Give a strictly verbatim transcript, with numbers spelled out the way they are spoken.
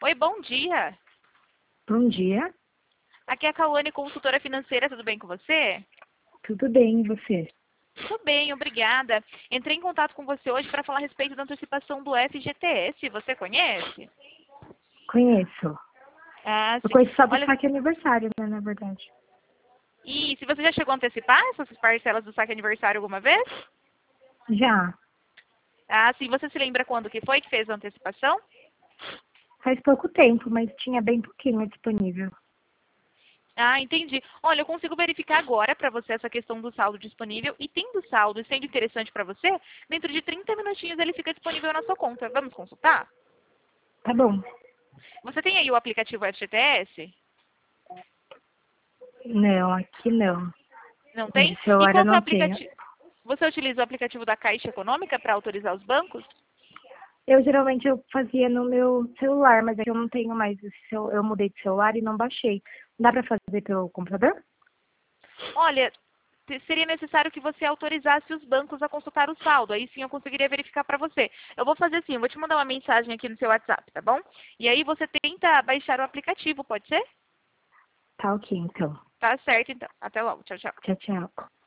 Oi, bom dia. Bom dia, Aqui é a Cauane, consultora financeira, tudo bem com você? tudo bem, e você? Tudo bem, obrigada. Entrei em contato com você hoje para falar a respeito da antecipação do F G T S. Você conhece? Conheço. Ah, Eu sim. conheço só do Olha, saque aniversário, né, na verdade. e se você já chegou a antecipar essas parcelas do saque aniversário alguma vez? Já, Ah, sim. Você se lembra quando que foi que fez a antecipação? faz pouco tempo, mas tinha bem pouquinho disponível. Ah, entendi. Olha, eu consigo verificar agora para você essa questão do saldo disponível e tendo saldo e sendo interessante para você, dentro de trinta minutinhos ele fica disponível na sua conta. Vamos consultar? Tá bom. Você tem aí o aplicativo F G T S? Não, aqui não. Não Mas tem? de E celular eu qual que é o não tenho. aplicativo? Você utiliza o aplicativo da Caixa Econômica para autorizar os bancos? Eu geralmente eu fazia no meu celular, mas é que eu não tenho mais esse cel... eu mudei de celular e não baixei. Dá pra fazer pelo computador? Olha, te- seria necessário que você autorizasse os bancos a consultar o saldo. Aí sim eu conseguiria verificar para você. Eu vou fazer assim, eu vou te mandar uma mensagem aqui no seu WhatsApp, tá bom? E aí você tenta baixar o aplicativo, pode ser? Tá ok, então. Tá certo, então. Até logo. Tchau, tchau. Tchau, tchau.